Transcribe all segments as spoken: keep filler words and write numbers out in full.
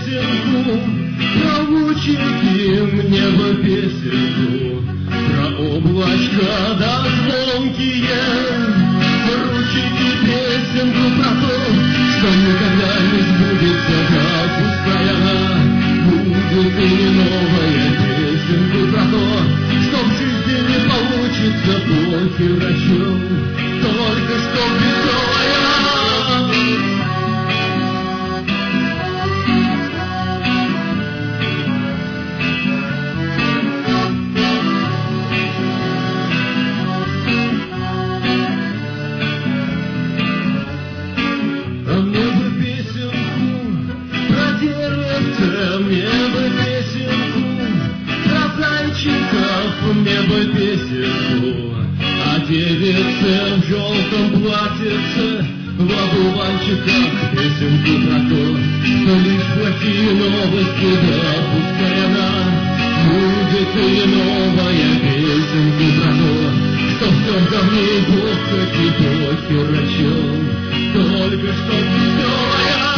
песенку, про лучики мне бы песенку, про облачка да звонкие ручики, песенку про то, что никогда не сбудется, как пускай она будет и не новая, песенку про то, что в жизни не получится плохим врачом, только что веселая. Мне бы песенку о девице в желтом платьице, в одуванчиках, песенку про то, что лишь плохие новости, да пускай она будет и новая, песенку про то, что все ко мне Бог хоть и плохи врачом, только что веселая.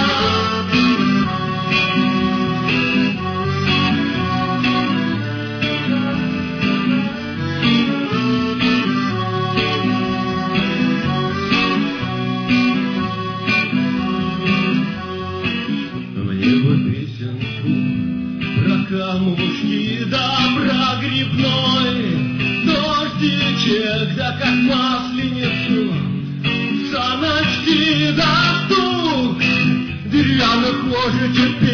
Камушки да про грибной дождичек, да как масленицу, саночки да стук деревянных ложечек.